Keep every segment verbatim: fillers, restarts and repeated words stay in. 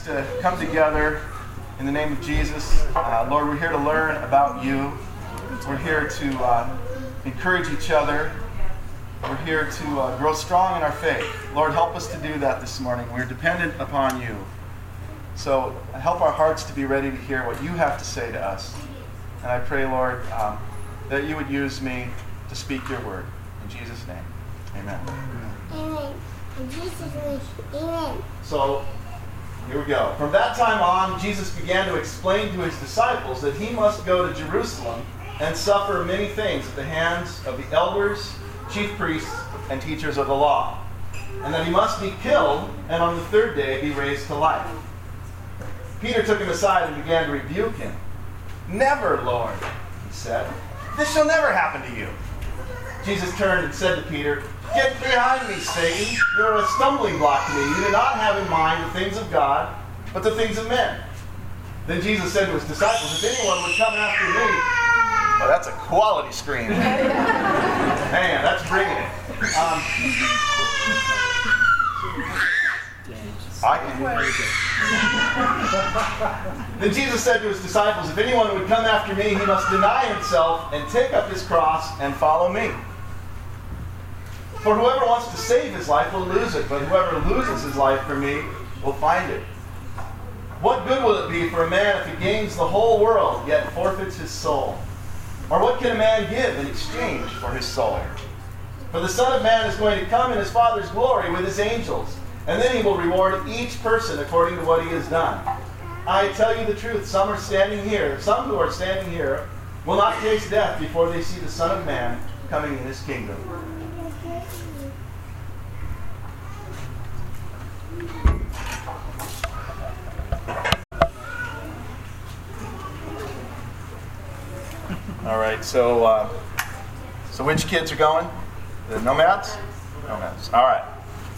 to come together in the name of Jesus. Uh, Lord, we're here to learn about you. We're here to uh, encourage each other. We're here to uh, grow strong in our faith. Lord, help us to do that this morning. We're dependent upon you. So help our hearts to be ready to hear what you have to say to us. And I pray, Lord, um, that you would use me to speak your word. In Jesus' name, amen. Amen. In Jesus' name, amen. So, here we go. From that time on, Jesus began to explain to his disciples that he must go to Jerusalem and suffer many things at the hands of the elders, chief priests, and teachers of the law, and that he must be killed and on the third day be raised to life. Peter took him aside and began to rebuke him. "Never, Lord," he said. "This shall never happen to you." Jesus turned and said to Peter, "Get behind me, Satan. You're a stumbling block to me. You do not have in mind the things of God, but the things of men." Then Jesus said to his disciples, "If anyone would come after me..." Oh, that's a quality scream. Man, that's bringing it. Um, I can Then Jesus said to his disciples, "If anyone would come after me, he must deny himself and take up his cross and follow me. For whoever wants to save his life will lose it, but whoever loses his life for me will find it. What good will it be for a man if he gains the whole world, yet forfeits his soul? Or what can a man give in exchange for his soul? For the Son of Man is going to come in his Father's glory with his angels, and then he will reward each person according to what he has done. I tell you the truth, some are standing here, some who are standing here will not taste death before they see the Son of Man coming in his kingdom." All right, so uh, so which kids are going? The nomads? Nomads. All right.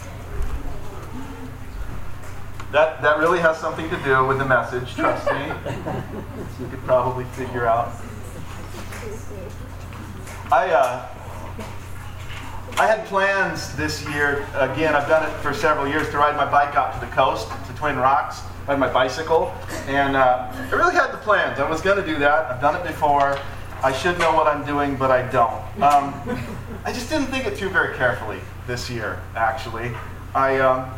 That that really has something to do with the message, trust me. You could probably figure out. I uh, I had plans this year. Again, I've done it for several years to ride my bike out to the coast, to Twin Rocks, ride my bicycle, and uh, I really had the plans. I was going to do that. I've done it before. I should know what I'm doing, but I don't. Um, I just didn't think it through very carefully this year, actually. I um,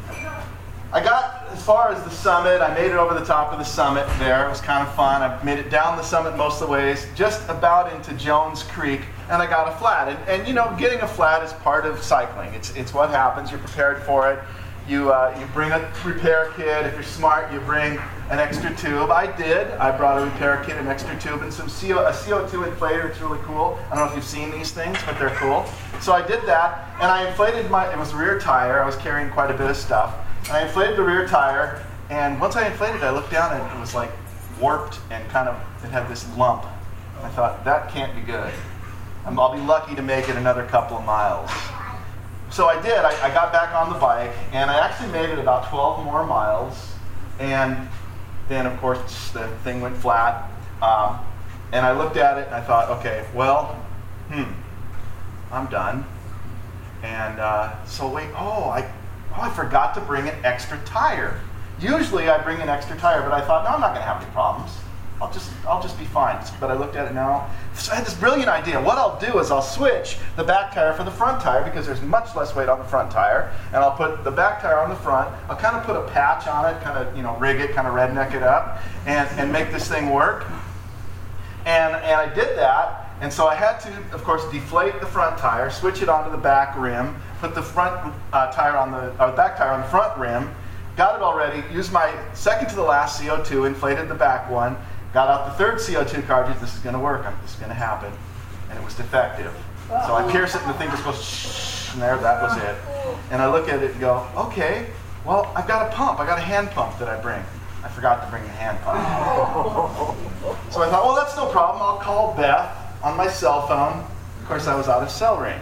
I got as far as the summit. I made it over the top of the summit there. It was kind of fun. I made it down the summit most of the ways, just about into Jones Creek, and I got a flat. And, and you know, getting a flat is part of cycling. It's it's what happens. You're prepared for it. You uh, you bring a repair kit. If you're smart, you bring an extra tube. I did. I brought a repair kit, an extra tube, and some C O, a C O two inflator. It's really cool. I don't know if you've seen these things, but they're cool. So I did that, and I inflated my, it was a rear tire. I was carrying quite a bit of stuff. And I inflated the rear tire, and once I inflated it, I looked down, and it was like warped and kind of, it had this lump. I thought, that can't be good. I'll be lucky to make it another couple of miles. So I did. I, I got back on the bike, and I actually made it about twelve more miles. And then, of course, the thing went flat. Um, and I looked at it, and I thought, okay, well, hmm, I'm done. And uh, so wait, oh, I, oh, I forgot to bring an extra tire. Usually I bring an extra tire, but I thought, no, I'm not going to have any problems. I'll just, I'll just be fine. But I looked at it now. So I had this brilliant idea. What I'll do is I'll switch the back tire for the front tire because there's much less weight on the front tire. And I'll put the back tire on the front. I'll kind of put a patch on it, kind of, you know, rig it, kind of redneck it up, and, and make this thing work. And, and I did that. And so I had to, of course, deflate the front tire, switch it onto the back rim, put the front uh, tire on the, uh, back tire on the front rim, got it all ready, used my second to the last C O two, inflated the back one, got out the third C O two cartridge. This is going to work. This is going to happen. And it was defective. So I pierce it, and the thing just goes shh, and there, that was it. And I look at it and go, okay, well, I've got a pump. I got a hand pump that I bring. I forgot to bring a hand pump. So I thought, well, that's no problem. I'll call Beth on my cell phone. Of course, I was out of cell range.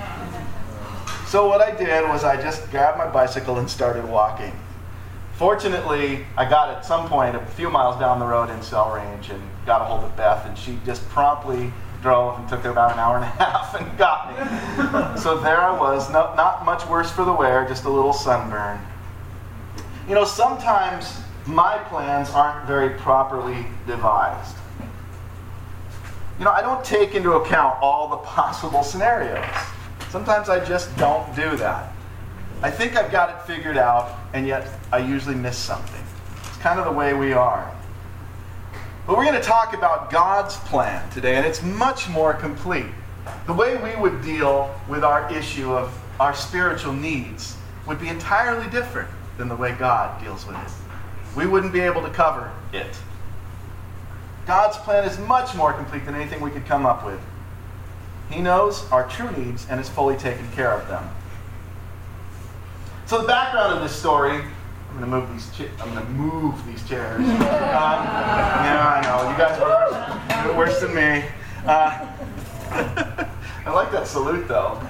So what I did was I just grabbed my bicycle and started walking. Fortunately, I got at some point a few miles down the road in cell range and got a hold of Beth, and she just promptly drove and took about an hour and a half and got me. So there I was, no, not much worse for the wear, just a little sunburn. You know, sometimes my plans aren't very properly devised. You know, I don't take into account all the possible scenarios. Sometimes I just don't do that. I think I've got it figured out, and yet I usually miss something. It's kind of the way we are. But we're going to talk about God's plan today, and it's much more complete. The way we would deal with our issue of our spiritual needs would be entirely different than the way God deals with it. We wouldn't be able to cover it. God's plan is much more complete than anything we could come up with. He knows our true needs and is fully taken care of them. So the background of this story, I'm going to move these. Cha- I'm going to move these chairs. Um, yeah, I know you guys are worse, worse than me. Uh, I like that salute though.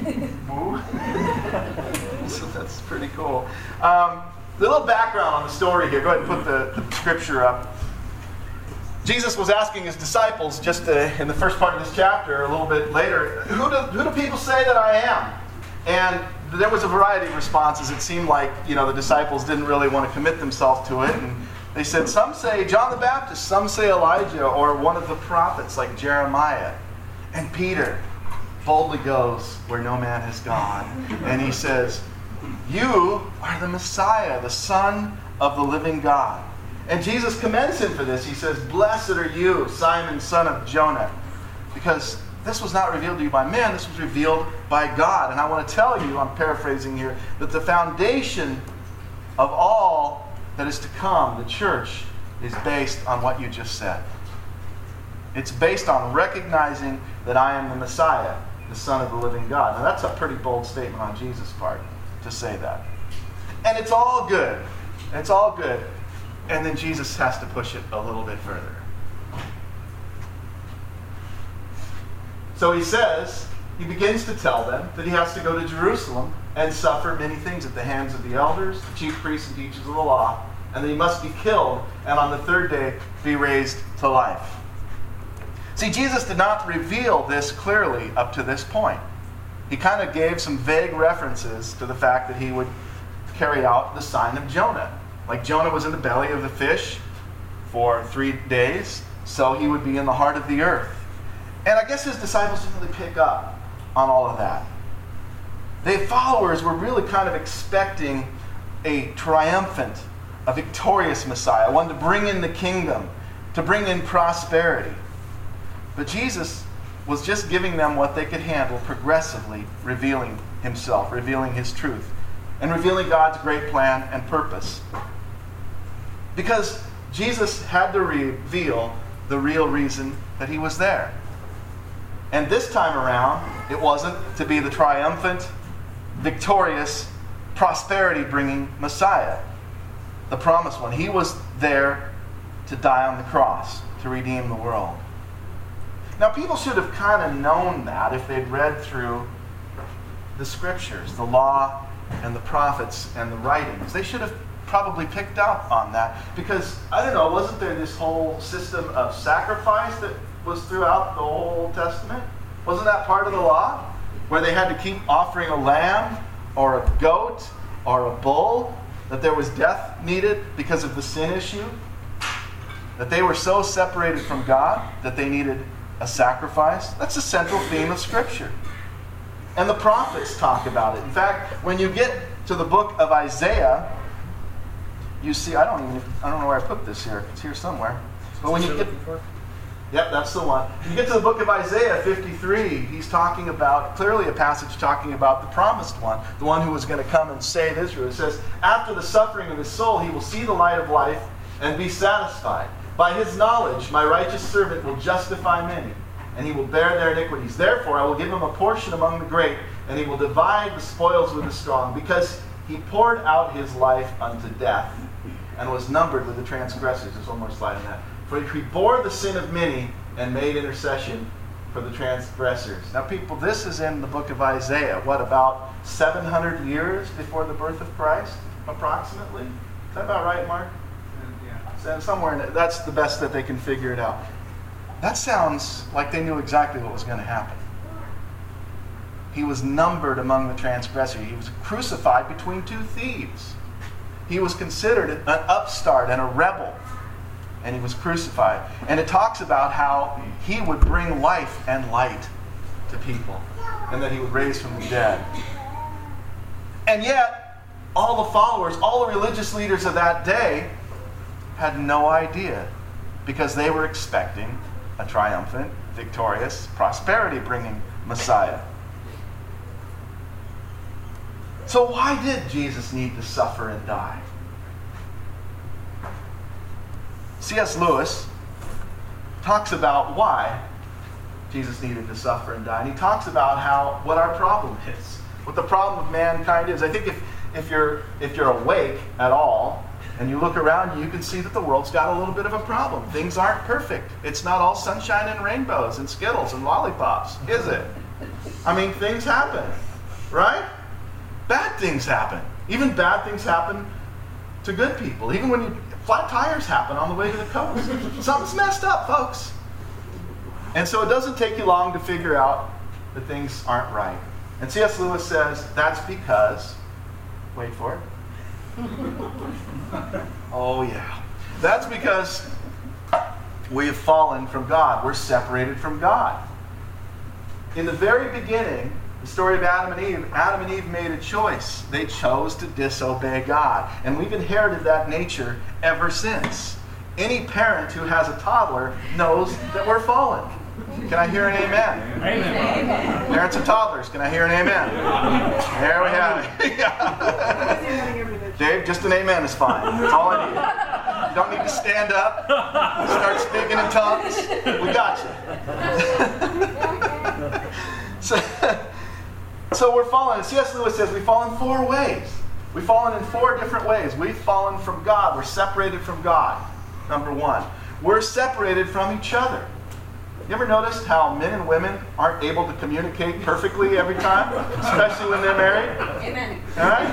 So that's pretty cool. Um, the little background on the story here. Go ahead and put the, the scripture up. Jesus was asking his disciples just to, in the first part of this chapter, a little bit later, who do, who do people say that I am? And there was a variety of responses. It seemed like, you know, the disciples didn't really want to commit themselves to it. And they said, some say John the Baptist, some say Elijah, or one of the prophets like Jeremiah. And Peter boldly goes where no man has gone. And he says, you are the Messiah, the Son of the living God. And Jesus commends him for this. He says, blessed are you, Simon, son of Jonah, because this was not revealed to you by man, this was revealed by God. And I want to tell you, I'm paraphrasing here, that the foundation of all that is to come, the church, is based on what you just said. It's based on recognizing that I am the Messiah, the Son of the living God. Now that's a pretty bold statement on Jesus' part to say that. And it's all good. It's all good. And then Jesus has to push it a little bit further. So he says, he begins to tell them that he has to go to Jerusalem and suffer many things at the hands of the elders, the chief priests and teachers of the law, and that he must be killed and on the third day be raised to life. See, Jesus did not reveal this clearly up to this point. He kind of gave some vague references to the fact that he would carry out the sign of Jonah. Like Jonah was in the belly of the fish for three days, so he would be in the heart of the earth. And I guess his disciples didn't really pick up on all of that. The followers were really kind of expecting a triumphant, a victorious Messiah, one to bring in the kingdom, to bring in prosperity. But Jesus was just giving them what they could handle, progressively revealing himself, revealing his truth, and revealing God's great plan and purpose. Because Jesus had to reveal the real reason that he was there. And this time around, it wasn't to be the triumphant, victorious, prosperity-bringing Messiah, the promised one. He was there to die on the cross, to redeem the world. Now, people should have kind of known that if they'd read through the scriptures, the law and the prophets and the writings. They should have probably picked up on that because, I don't know, wasn't there this whole system of sacrifice that was throughout the whole Old Testament? Wasn't that part of the law? Where they had to keep offering a lamb or a goat or a bull, that there was death needed because of the sin issue? That they were so separated from God that they needed a sacrifice? That's the central theme of Scripture. And the prophets talk about it. In fact, when you get to the book of Isaiah, you see, I don't even, I don't know where I put this here. It's here somewhere. But when you get, yep, that's the one. When you get to the book of Isaiah fifty-three, he's talking about, clearly a passage talking about the promised one, the one who was going to come and save Israel. It says, after the suffering of his soul, he will see the light of life and be satisfied. By his knowledge, my righteous servant will justify many, and he will bear their iniquities. Therefore, I will give him a portion among the great, and he will divide the spoils with the strong, because he poured out his life unto death, and was numbered with the transgressors. There's one more slide on that. For he bore the sin of many, and made intercession for the transgressors. Now, people, this is in the book of Isaiah. What, about seven hundred years before the birth of Christ, approximately? Is that about right, Mark? Somewhere in it, that's the best that they can figure it out. That sounds like they knew exactly what was going to happen. He was numbered among the transgressors. He was crucified between two thieves. He was considered an upstart and a rebel. And he was crucified. And it talks about how he would bring life and light to people. And that he would raise from the dead. And yet, all the followers, all the religious leaders of that day had no idea. Because they were expecting a triumphant, victorious, prosperity-bringing Messiah. So why did Jesus need to suffer and die? C S Lewis talks about why Jesus needed to suffer and die. And he talks about how what our problem is, what the problem of mankind is. I think if, if you're if you're awake at all and you look around you, you can see that the world's got a little bit of a problem. Things aren't perfect. It's not all sunshine and rainbows and Skittles and lollipops, is it? I mean, things happen, right? Bad things happen. Even bad things happen to good people. Even when you flat tires happen on the way to the coast. Something's messed up, folks. And so it doesn't take you long to figure out that things aren't right. And C S Lewis says that's because, wait for it. Oh yeah. That's because we have fallen from God. We're separated from God. In the very beginning, the story of Adam and Eve, Adam and Eve made a choice. They chose to disobey God. And we've inherited that nature ever since. Any parent who has a toddler knows that we're fallen. Can I hear an amen? Amen. Parents of toddlers, can I hear an amen? There we have it. Yeah. Dave, just an amen is fine. That's all I need. You don't need to stand up, start speaking in tongues. We got you. so, So we're fallen. C S Lewis says we fall in four ways. We've fallen in four different ways. We've fallen from God. We're separated from God. Number one. We're separated from each other. You ever noticed how men and women aren't able to communicate perfectly every time? Especially when they're married? Amen. All right?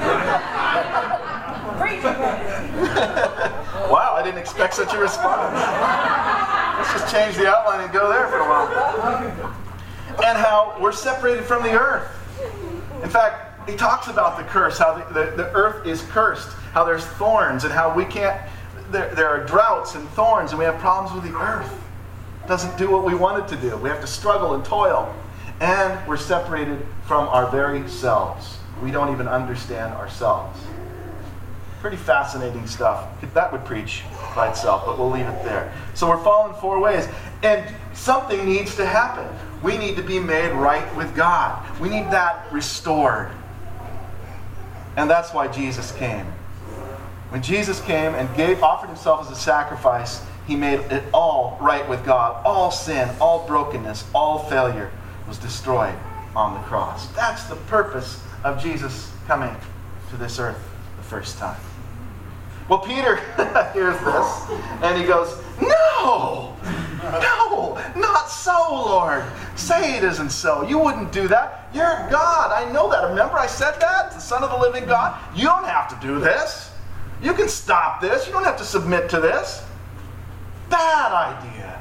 Wow, I didn't expect such a response. Let's just change the outline and go there for a while. And how we're separated from the earth. In fact, he talks about the curse, how the, the, the earth is cursed, how there's thorns, and how we can't, there, there are droughts and thorns, and we have problems with the earth. It doesn't do what we want it to do. We have to struggle and toil. And we're separated from our very selves. We don't even understand ourselves. Pretty fascinating stuff. That would preach by itself, but we'll leave it there. So we're fallen four ways. And something needs to happen. We need to be made right with God. We need that restored. And that's why Jesus came. When Jesus came and gave, offered himself as a sacrifice, he made it all right with God. All sin, all brokenness, all failure was destroyed on the cross. That's the purpose of Jesus coming to this earth the first time. Well, Peter hears this, and he goes, No! No! Not so, Lord! Say it isn't so. You wouldn't do that. You're God. I know that. Remember I said that? The Son of the living God? You don't have to do this. You can stop this. You don't have to submit to this. Bad idea.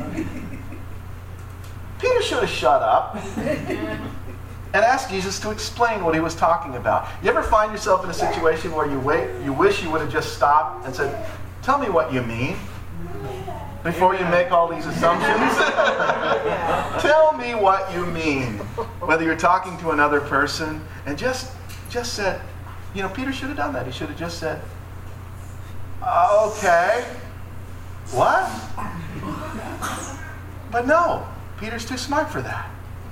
Peter should have shut up and asked Jesus to explain what he was talking about. You ever find yourself in a situation where you wait, you wish you would have just stopped and said, tell me what you mean before you make all these assumptions? Tell me what you mean. Whether you're talking to another person and just, just said, you know, Peter should have done that. He should have just said, okay, what? But no, Peter's too smart for that.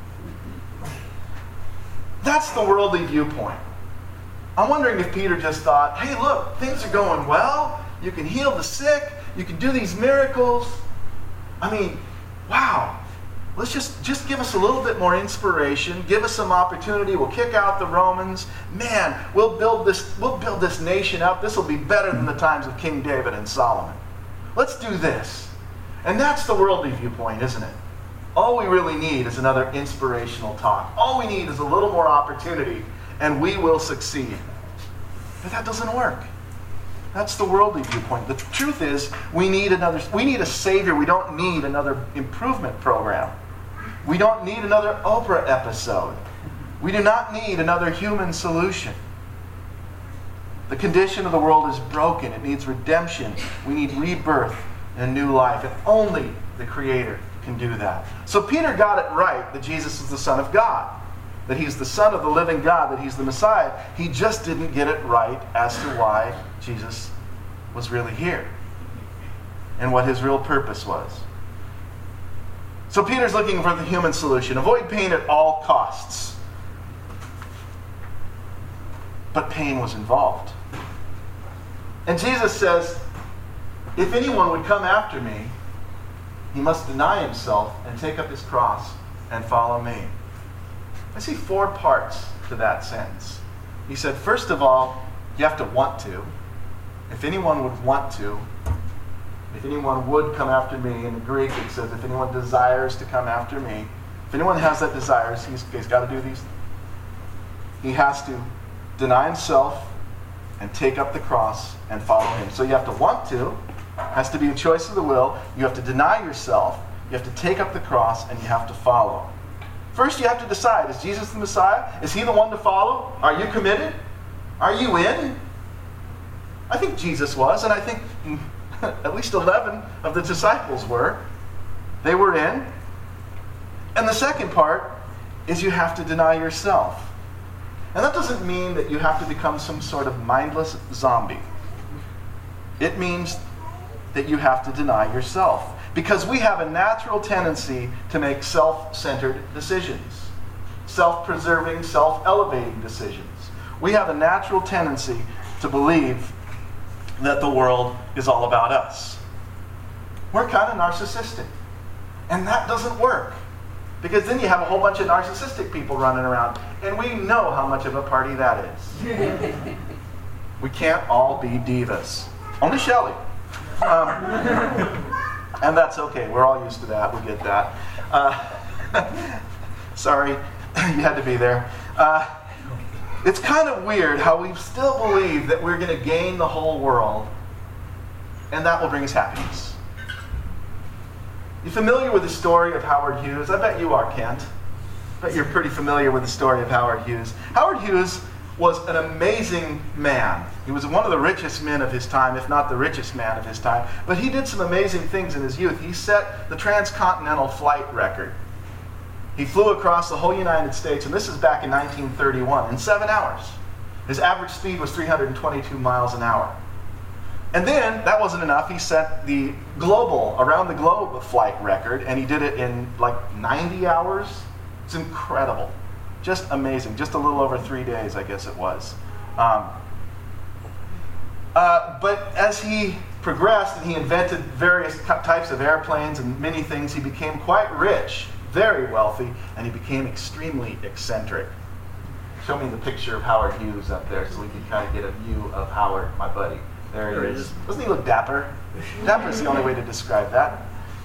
That's the worldly viewpoint. I'm wondering if Peter just thought, hey, look, things are going well. You can heal the sick. You can do these miracles. I mean, wow. Let's just, just give us a little bit more inspiration. Give us some opportunity. We'll kick out the Romans. Man, we'll build this, we'll build this nation up. This will be better than the times of King David and Solomon. Let's do this. And that's the worldly viewpoint, isn't it? All we really need is another inspirational talk. All we need is a little more opportunity, and we will succeed. But that doesn't work. That's the worldly viewpoint. The truth is, we need another. We need a Savior. We don't need another improvement program. We don't need another Oprah episode. We do not need another human solution. The condition of the world is broken. It needs redemption. We need rebirth and new life. And only the Creator can do that. So Peter got it right that Jesus is the Son of God, that he's the Son of the living God, that he's the Messiah. He just didn't get it right as to why Jesus was really here and what his real purpose was. So Peter's looking for the human solution. Avoid pain at all costs. But pain was involved. And Jesus says, if anyone would come after me, he must deny himself and take up his cross and follow me. I see four parts to that sentence. He said, first of all, you have to want to. If anyone would want to, if anyone would come after me, in the Greek it says, if anyone desires to come after me, if anyone has that desire, he's, he's got to do these. He has to deny himself and take up the cross and follow him. So you have to want to. It has to be a choice of the will. You have to deny yourself. You have to take up the cross, and you have to follow. First, you have to decide, is Jesus the Messiah? Is he the one to follow? Are you committed? Are you in? I think Jesus was, and I think at least eleven of the disciples were. They were in. And the second part is you have to deny yourself. And that doesn't mean that you have to become some sort of mindless zombie. It means that you have to deny yourself. Because we have a natural tendency to make self-centered decisions. Self-preserving, self-elevating decisions. We have a natural tendency to believe that the world is all about us. We're kind of narcissistic. And that doesn't work. Because then you have a whole bunch of narcissistic people running around. And we know how much of a party that is. We can't all be divas. Only Shelley. Um, and that's okay. We're all used to that. We get that. Uh, sorry, you had to be there. Uh, it's kind of weird how we still believe that we're going to gain the whole world and that will bring us happiness. You familiar with the story of Howard Hughes? I bet you are, Kent. I bet you're pretty familiar with the story of Howard Hughes. Howard Hughes was an amazing man. He was one of the richest men of his time, if not the richest man of his time. But he did some amazing things in his youth. He set the transcontinental flight record. He flew across the whole United States, and this is back in nineteen thirty-one, in seven hours. His average speed was three hundred twenty-two miles an hour. And then, that wasn't enough, he set the global, around the globe flight record, and he did it in like ninety hours. It's incredible. Just amazing. Just a little over three days, I guess it was. Um, uh, but as he progressed and he invented various types of airplanes and many things, he became quite rich, very wealthy, and he became extremely eccentric. Show me the picture of Howard Hughes up there so we can kind of get a view of Howard, my buddy. There he is. Doesn't he look dapper? Dapper is the only way to describe that.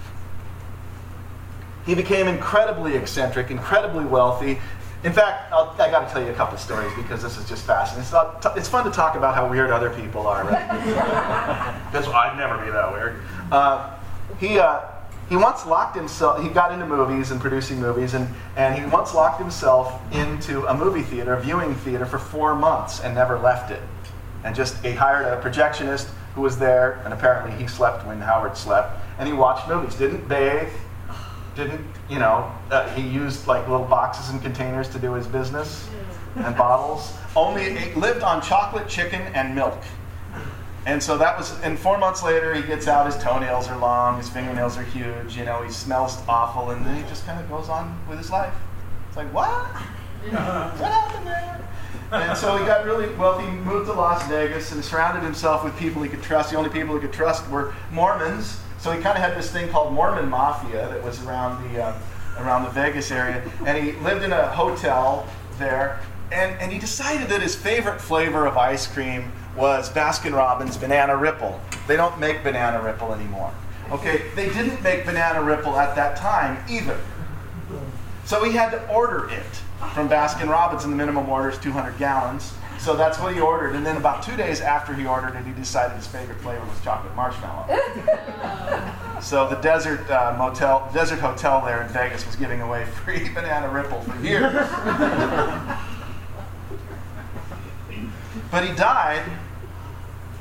He became incredibly eccentric, incredibly wealthy. In fact, I'll, I got to tell you a couple stories because this is just fascinating. It's, not, t- it's fun to talk about how weird other people are, right? Because I'd never be that weird. Uh, he uh, he once locked himself. He got into movies and producing movies, and and he once locked himself into a movie theater, a viewing theater, for four months and never left it. And just he hired a projectionist who was there, and apparently he slept when Howard slept, and he watched movies. Didn't bathe. Didn't, you know, uh, he used like little boxes and containers to do his business and bottles. Only ate, lived on chocolate, chicken, and milk. And so that was, and four months later he gets out, his toenails are long, his fingernails are huge, you know, he smells awful, and then he just kind of goes on with his life. It's like, what? What happened there? And so he got really wealthy, moved to Las Vegas and surrounded himself with people he could trust. The only people he could trust were Mormons. So he kind of had this thing called Mormon Mafia that was around the uh, around the Vegas area, and he lived in a hotel there, and, and he decided that his favorite flavor of ice cream was Baskin-Robbins Banana Ripple. They don't make Banana Ripple anymore. Okay, they didn't make Banana Ripple at that time either. So he had to order it from Baskin-Robbins, and the minimum order is two hundred gallons. So that's what he ordered, and then about two days after he ordered it, he decided his favorite flavor was chocolate marshmallow. So the Desert uh, Motel, Desert Hotel there in Vegas was giving away free Banana Ripple for years. But he died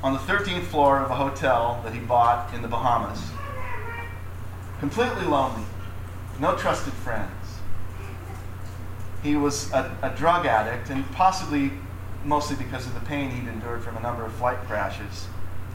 on the thirteenth floor of a hotel that he bought in the Bahamas. Completely lonely. No trusted friends. He was a, a drug addict, and possibly mostly because of the pain he'd endured from a number of flight crashes.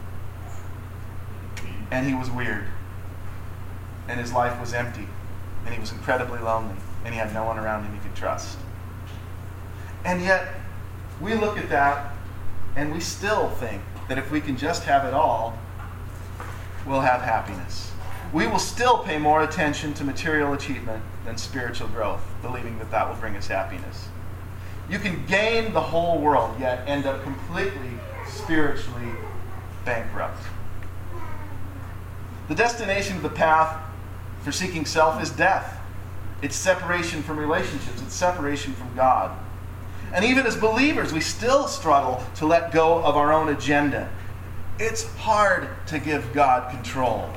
And he was weird. And his life was empty. And he was incredibly lonely. And he had no one around him he could trust. And yet, we look at that and we still think that if we can just have it all, we'll have happiness. We will still pay more attention to material achievement than spiritual growth, believing that that will bring us happiness. You can gain the whole world, yet end up completely spiritually bankrupt. The destination of the path for seeking self is death. It's separation from relationships. It's separation from God. And even as believers, we still struggle to let go of our own agenda. It's hard to give God control.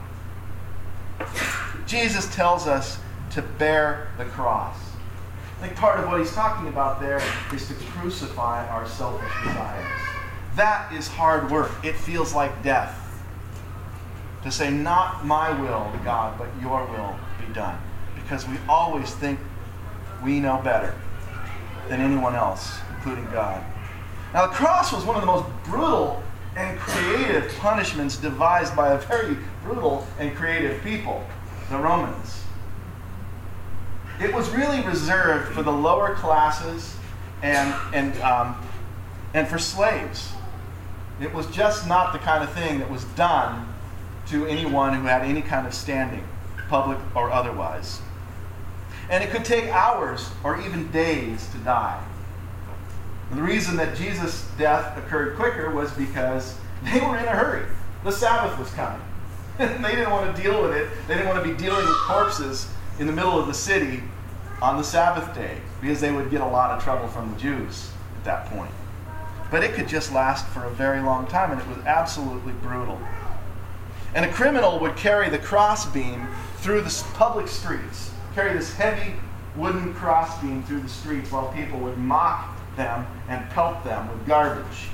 Jesus tells us to bear the cross. I think part of what he's talking about there is to crucify our selfish desires. That is hard work. It feels like death. To say, not my will, God, but your will be done. Because we always think we know better than anyone else, including God. Now, the cross was one of the most brutal and creative punishments devised by a very brutal and creative people, the Romans. It was really reserved for the lower classes and, and, um, and for slaves. It was just not the kind of thing that was done to anyone who had any kind of standing, public or otherwise. And it could take hours or even days to die. And the reason that Jesus' death occurred quicker was because they were in a hurry. The Sabbath was coming. And they didn't want to deal with it. They didn't want to be dealing with corpses in the middle of the city on the Sabbath day, because they would get a lot of trouble from the Jews at that point. But it could just last for a very long time, and it was absolutely brutal. And a criminal would carry the crossbeam through the public streets, carry this heavy wooden crossbeam through the streets while people would mock them and pelt them with garbage.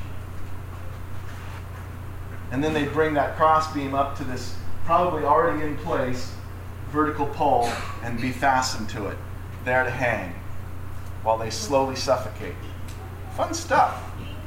And then they'd bring that crossbeam up to this probably already in place vertical pole and be fastened to it, there to hang while they slowly suffocate. Fun stuff.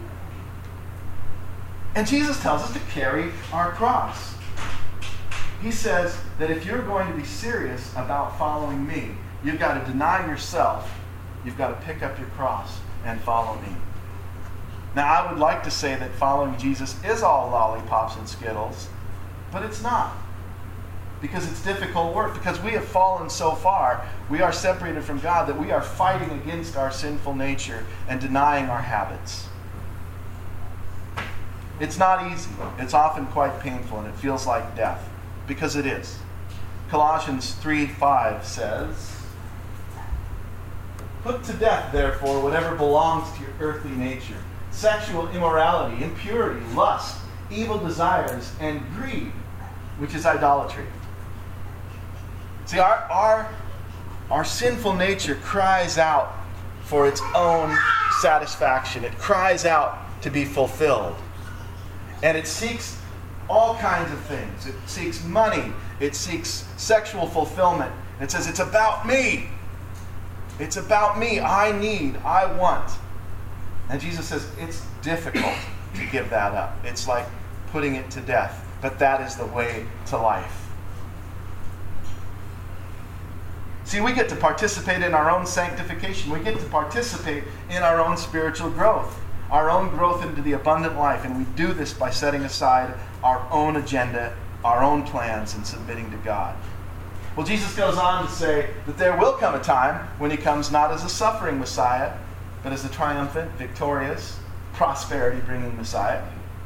And Jesus tells us to carry our cross. He says that if you're going to be serious about following me, you've got to deny yourself. You've got to pick up your cross and follow me. Now, I would like to say that following Jesus is all lollipops and Skittles, but it's not. Because it's difficult work. Because we have fallen so far, we are separated from God, that we are fighting against our sinful nature and denying our habits. It's not easy. It's often quite painful, and it feels like death. Because it is. Colossians three five says, "Put to death, therefore, whatever belongs to your earthly nature, sexual immorality, impurity, lust, evil desires, and greed, which is idolatry." See, our, our, our sinful nature cries out for its own satisfaction. It cries out to be fulfilled. And it seeks all kinds of things. It seeks money. It seeks sexual fulfillment. It says, it's about me. It's about me. I need. I want. And Jesus says, it's difficult to give that up. It's like putting it to death. But that is the way to life. See, we get to participate in our own sanctification. We get to participate in our own spiritual growth, our own growth into the abundant life. And we do this by setting aside our own agenda, our own plans, and submitting to God. Well, Jesus goes on to say that there will come a time when he comes not as a suffering Messiah, but as a triumphant, victorious, prosperity-bringing Messiah.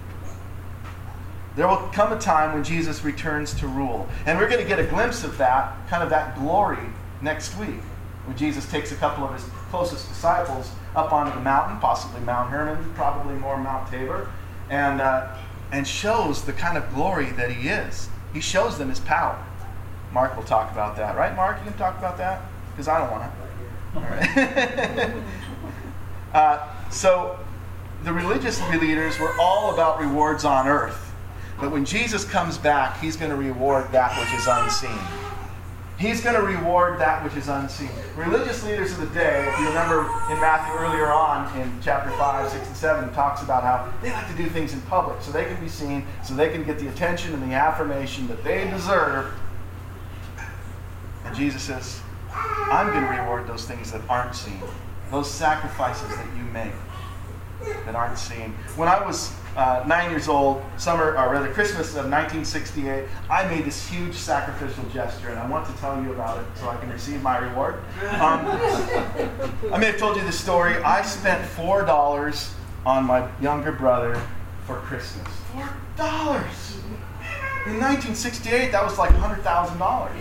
There will come a time when Jesus returns to rule. And we're going to get a glimpse of that, kind of that glory, next week, when Jesus takes a couple of his closest disciples up onto the mountain, possibly Mount Hermon, probably more Mount Tabor, and uh, and shows the kind of glory that he is. He shows them his power. Mark will talk about that. Right, Mark? You can talk about that? Because I don't want to. All right. uh, so, the religious leaders were all about rewards on earth. But when Jesus comes back, he's going to reward that which is unseen. He's going to reward that which is unseen. Religious leaders of the day, if you remember in Matthew earlier on in chapter five, six, and seven, it talks about how they like to do things in public so they can be seen, so they can get the attention and the affirmation that they deserve. And Jesus says, I'm going to reward those things that aren't seen, those sacrifices that you make that aren't seen. When I was uh, nine years old, summer, or rather Christmas of nineteen sixty-eight, I made this huge sacrificial gesture, and I want to tell you about it so I can receive my reward. Um, I may have told you this story. I spent four dollars on my younger brother for Christmas. Four dollars! In nineteen sixty-eight, that was like one hundred thousand dollars.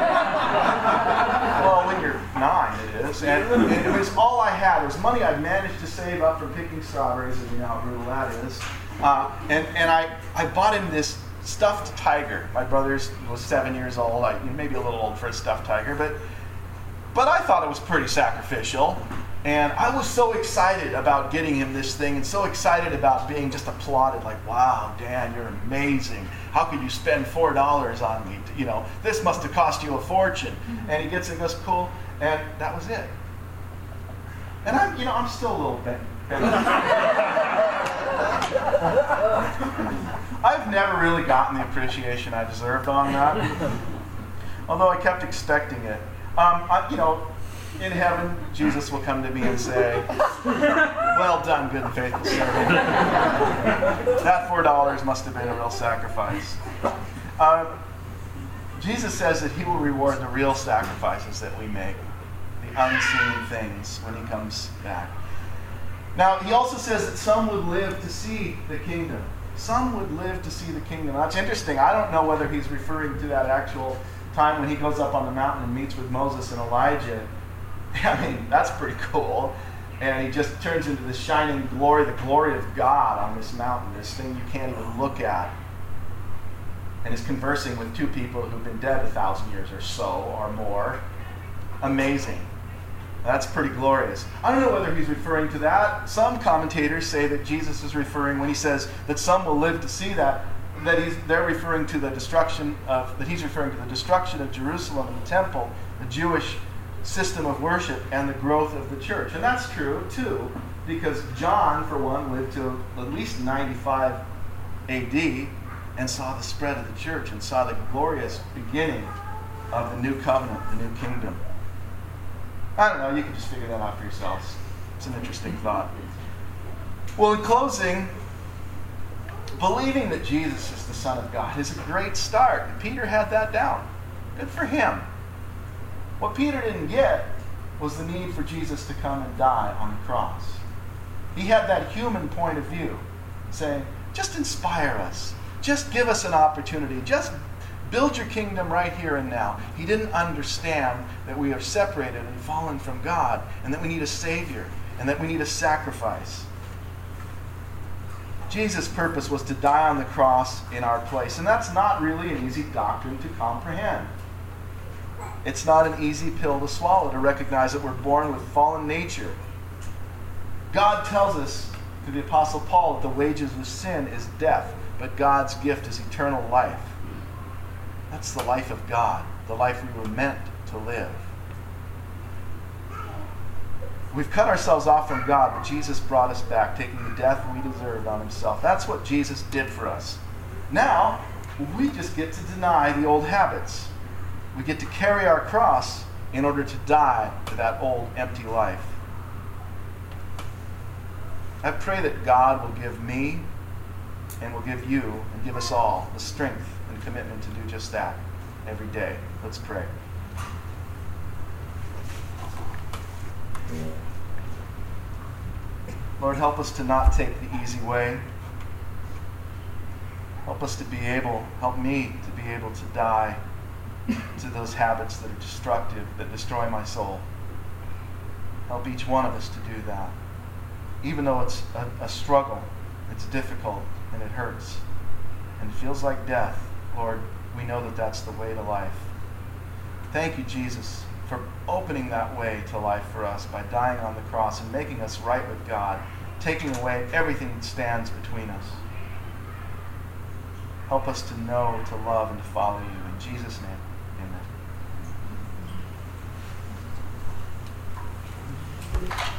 Well, when you're nine, it is. And, and it was all I had. It was money I'd managed to save up from picking strawberries, and you know how brutal that is. Uh, and and I, I bought him this stuffed tiger. My brother was seven years old. I, maybe a little old for a stuffed tiger, but but I thought it was pretty sacrificial. And I was so excited about getting him this thing, and so excited about being just applauded, like, wow, Dan, you're amazing. How could you spend four dollars on me? You know, this must have cost you a fortune. And he gets it and goes, cool. And that was it. And I'm, you know, I'm still a little bent. I've never really gotten the appreciation I deserved on that, although I kept expecting it. Um, I, you know, in heaven, Jesus will come to me and say, well done, good and faithful servant. That four dollars must have been a real sacrifice. Uh, Jesus says that he will reward the real sacrifices that we make, the unseen things, when he comes back. Now, he also says that some would live to see the kingdom. Some would live to see the kingdom. That's interesting. I don't know whether he's referring to that actual time when he goes up on the mountain and meets with Moses and Elijah. I mean, that's pretty cool. And he just turns into this shining glory, the glory of God on this mountain, this thing you can't even look at. And is conversing with two people who've been dead a thousand years or so or more. Amazing. That's pretty glorious. I don't know whether he's referring to that. Some commentators say that Jesus is referring, when he says that some will live to see that, that he's, they're referring to the destruction of, that he's referring to the destruction of Jerusalem and the temple, the Jewish system of worship, and the growth of the church. And that's true, too, because John, for one, lived to at least ninety-five A D and saw the spread of the church and saw the glorious beginning of the new covenant, the new kingdom. I don't know, you can just figure that out for yourselves. It's an interesting thought. Well, in closing, believing that Jesus is the Son of God is a great start. Peter had that down. Good for him. What Peter didn't get was the need for Jesus to come and die on the cross. He had that human point of view, saying, just inspire us. Just give us an opportunity. Just build your kingdom right here and now. He didn't understand that we are separated and fallen from God, and that we need a Savior, and that we need a sacrifice. Jesus' purpose was to die on the cross in our place, and that's not really an easy doctrine to comprehend. It's not an easy pill to swallow, to recognize that we're born with fallen nature. God tells us through the Apostle Paul that the wages of sin is death, but God's gift is eternal life. That's the life of God, the life we were meant to live. We've cut ourselves off from God, but Jesus brought us back, taking the death we deserved on himself. That's what Jesus did for us. Now, we just get to deny the old habits. We get to carry our cross in order to die to that old empty life. I pray that God will give me and will give you and give us all the strength and commitment to do just that every day. Let's pray. Lord, help us to not take the easy way. Help us to be able, help me to be able to die to those habits that are destructive, that destroy my soul. Help each one of us to do that. Even though it's a, a struggle, it's difficult, and it hurts, and it feels like death, Lord, we know that that's the way to life. Thank you, Jesus, for opening that way to life for us by dying on the cross and making us right with God taking away everything that stands between us. Help us to know, to love, and to follow you. In Jesus' name, amen.